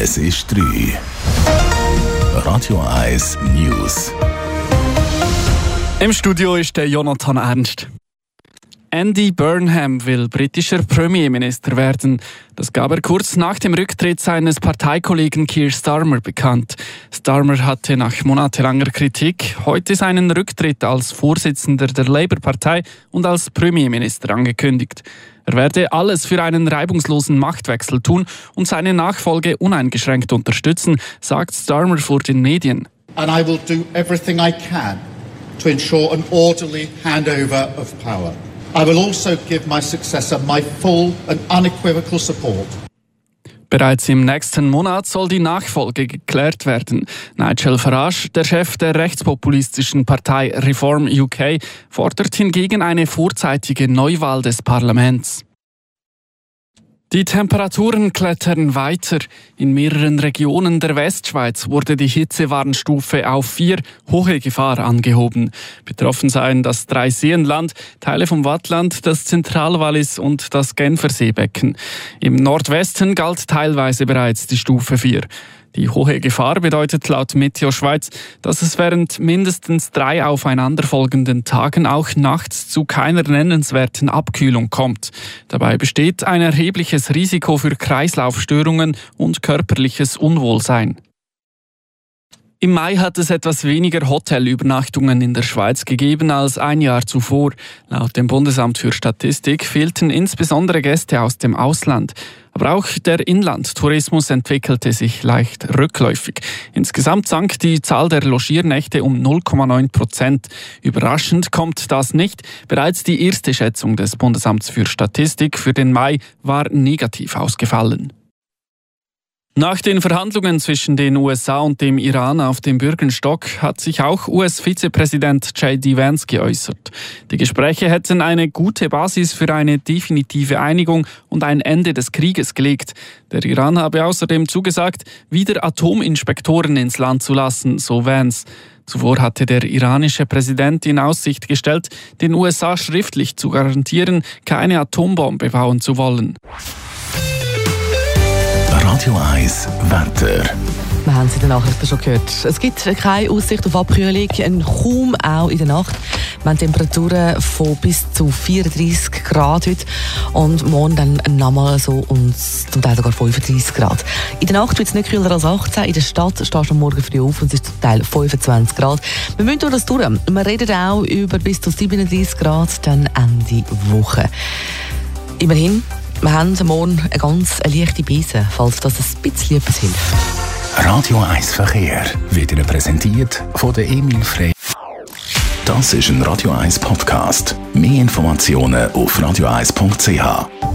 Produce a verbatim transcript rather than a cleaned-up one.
Es ist drei. Radio eins News. Im Studio ist der Jonathan Ernst. Andy Burnham will britischer Premierminister werden. Das gab er kurz nach dem Rücktritt seines Parteikollegen Keir Starmer bekannt. Starmer hatte nach monatelanger Kritik heute seinen Rücktritt als Vorsitzender der Labour-Partei und als Premierminister angekündigt. Er werde alles für einen reibungslosen Machtwechsel tun und seine Nachfolge uneingeschränkt unterstützen, sagt Starmer vor den Medien. And I will do everything I can to ensure an orderly handover of power. I will also give my successor my full and unequivocal support. Bereits im nächsten Monat soll die Nachfolge geklärt werden. Nigel Farage, der Chef der rechtspopulistischen Partei Reform U K, fordert hingegen eine vorzeitige Neuwahl des Parlaments. Die Temperaturen klettern weiter. In mehreren Regionen der Westschweiz wurde die Hitzewarnstufe auf vier, hohe Gefahr, angehoben. Betroffen seien das Dreiseenland, Teile vom Waadtland, das Zentralwallis und das Genfer Seebecken. Im Nordwesten galt teilweise bereits die Stufe vier. Die hohe Gefahr bedeutet laut Meteo Schweiz, dass es während mindestens drei aufeinanderfolgenden Tagen auch nachts zu keiner nennenswerten Abkühlung kommt. Dabei besteht ein erhebliches Risiko für Kreislaufstörungen und körperliches Unwohlsein. Im Mai hat es etwas weniger Hotelübernachtungen in der Schweiz gegeben als ein Jahr zuvor. Laut dem Bundesamt für Statistik fehlten insbesondere Gäste aus dem Ausland. Aber auch der Inlandtourismus entwickelte sich leicht rückläufig. Insgesamt sank die Zahl der Logiernächte um null Komma neun Prozent. Überraschend kommt das nicht. Bereits die erste Schätzung des Bundesamts für Statistik für den Mai war negativ ausgefallen. Nach den Verhandlungen zwischen den U S A und dem Iran auf dem Bürgerstock hat sich auch U S-Vizepräsident J D Vance geäußert. Die Gespräche hätten eine gute Basis für eine definitive Einigung und ein Ende des Krieges gelegt. Der Iran habe außerdem zugesagt, wieder Atominspektoren ins Land zu lassen, so Vance. Zuvor hatte der iranische Präsident in Aussicht gestellt, den U S A schriftlich zu garantieren, keine Atombombe bauen zu wollen. Radio eins Wetter. Wir haben es in den Nachrichten schon gehört. Es gibt keine Aussicht auf Abkühlung, kaum auch in der Nacht. Wir haben Temperaturen von bis zu vierunddreissig Grad heute und morgen dann nochmal so und zum Teil sogar fünfunddreissig Grad. In der Nacht wird es nicht kühler als achtzehn. In der Stadt stehst du am Morgen früh auf und es ist zum Teil fünfundzwanzig Grad. Wir müssen durch das durch. Wir reden auch über bis zu siebenunddreissig Grad dann Ende Woche. Immerhin, wir haben morgen eine ganz leichte Brise, falls das ein bisschen etwas hilft. Radio eins Verkehr wird Ihnen präsentiert von der Emil Frey. Das ist ein Radio eins Podcast. Mehr Informationen auf radio eins punkt c h.